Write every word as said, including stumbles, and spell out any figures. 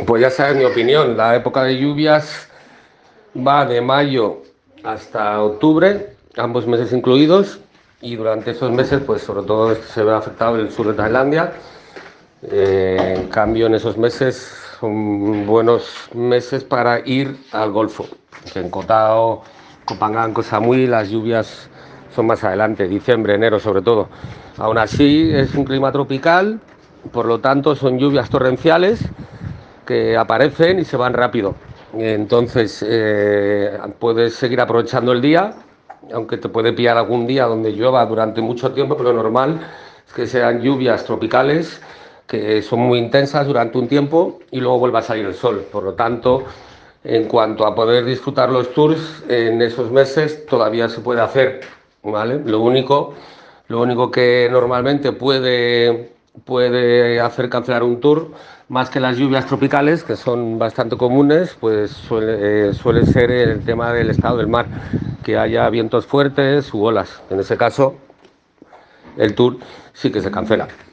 Pues ya sabes mi opinión, la época de lluvias va de mayo hasta octubre, ambos meses incluidos, y durante esos meses, pues sobre todo se ve afectado el sur de Tailandia. Eh, en cambio, en esos meses son buenos meses para ir al Golfo. En Koh Tao, Koh Phangan, Koh Samui, las lluvias son más adelante, diciembre, enero sobre todo. Aún así, es un clima tropical, por lo tanto son lluvias torrenciales que aparecen y se van rápido. Entonces, eh, puedes seguir aprovechando el día, aunque te puede pillar algún día donde llueva durante mucho tiempo, pero lo normal es que sean lluvias tropicales que son muy intensas durante un tiempo y luego vuelva a salir el sol. Por lo tanto, en cuanto a poder disfrutar los tours, en esos meses todavía se puede hacer, ¿vale? Lo único, lo único que normalmente puede, puede hacer cancelar un tour, más que las lluvias tropicales, que son bastante comunes, pues suele, eh, suele ser el tema del estado del mar, que haya vientos fuertes u olas. En ese caso, el tour sí que se cancela.